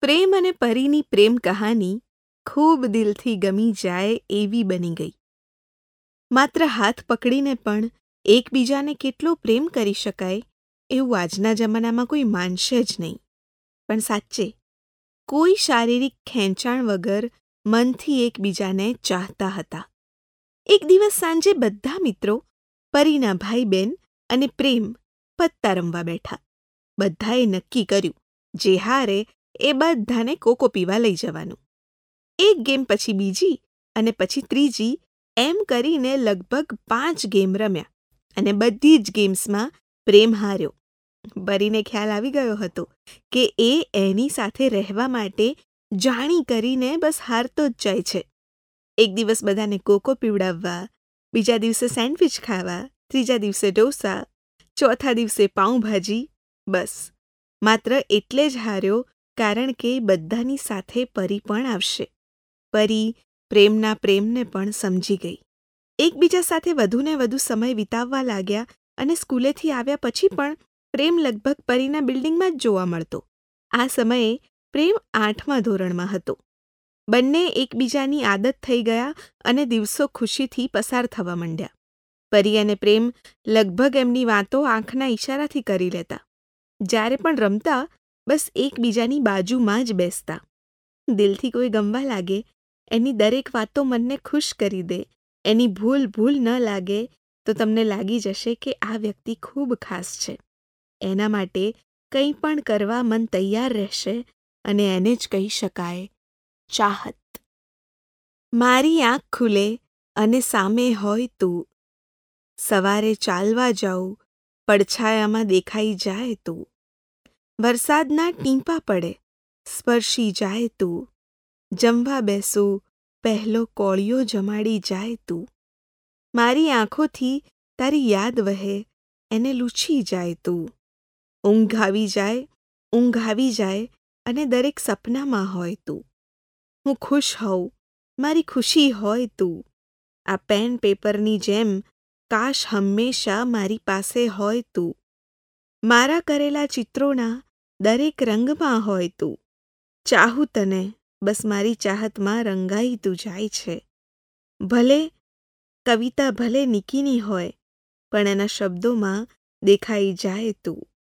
પ્રેમ અને પરીની પ્રેમ કહાની ખૂબ દિલથી ગમી જાય એવી બની ગઈ. માત્ર હાથ પકડીને પણ એકબીજાને કેટલો પ્રેમ કરી શકાય એવું આજના જમાનામાં કોઈ માનશે જ નહીં. પણ સાચે કોઈ શારીરિક ખેંચાણ વગર મનથી એકબીજાને ચાહતા હતા. એક દિવસ સાંજે બધા મિત્રો પરીના ભાઈ બહેન અને પ્રેમ પત્તા રમવા બેઠા. બધાએ નક્કી કર્યું જે હારે એ બધાને કોકો પીવા લઈ જવાનું. એક ગેમ પછી બીજી અને પછી ત્રીજી એમ કરીને લગભગ 5 ગેમ રમ્યા અને બધી જ ગેમ્સમાં પ્રેમ હાર્યો. પરીને ખ્યાલ આવી ગયો હતો કે એ એની સાથે રહેવા માટે જાણી કરીને બસ હારતો જ જાય છે. એક દિવસ બધાને કોકો પીવડાવવા, બીજા દિવસે સેન્ડવિચ ખાવા, ત્રીજા દિવસે ઢોસા, ચોથા દિવસે પાઉંભાજી. બસ માત્ર એટલે જ હાર્યો કારણ કે બધાની સાથે પરી પણ આવશે. પરી પ્રેમના પ્રેમને પણ સમજી ગઈ. એકબીજા સાથે વધુને વધુ સમય વિતાવવા લાગ્યા અને સ્કૂલેથી આવ્યા પછી પણ પ્રેમ લગભગ પરીના બિલ્ડિંગમાં જ જોવા મળતો. આ સમયે પ્રેમ 8મા ધોરણમાં હતો. બંને એકબીજાની આદત થઈ ગયા અને દિવસો ખુશીથી પસાર થવા માંડ્યા. પરી અને પ્રેમ લગભગ એમની વાતો આંખના ઈશારાથી કરી લેતા. જ્યારે પણ રમતા બસ એકબીજાની બાજુમાં જ બેસતા. દિલથી કોઈ ગમવા લાગે, એની દરેક વાતો મનને ખુશ કરી દે, એની ભૂલ ન લાગે તો તમને લાગી જશે કે આ વ્યક્તિ ખૂબ ખાસ છે. એના માટે કંઈ પણ કરવા મન તૈયાર રહેશે અને એને જ કહી શકાય ચાહત. મારી આંખ ખુલે અને સામે હોય તું, સવારે ચાલવા જાઉં પડછાયામાં દેખાઈ જાય તું, વરસાદના ટીંપા પડે સ્પર્શી જાય તું, જમવા બેસું પહેલો કોળિયો જમાડી જાય તું, મારી આંખોથી તારી યાદ વહે એને લૂછી જાય તું, ઊંઘ આવી જાય અને દરેક સપનામાં હોય તું, હું ખુશ હોઉં મારી ખુશી હોય તું, આ પેન પેપરની જેમ કાશ હંમેશા મારી પાસે હોય તું, મારા કરેલા ચિત્રોના દરેક રંગમાં હોય તું, ચાહું તને બસ મારી ચાહતમાં રંગાઈ તું જાય છે. ભલે કવિતા ભલે નીકીની હોય પણ એના શબ્દોમાં દેખાઈ જાય તું.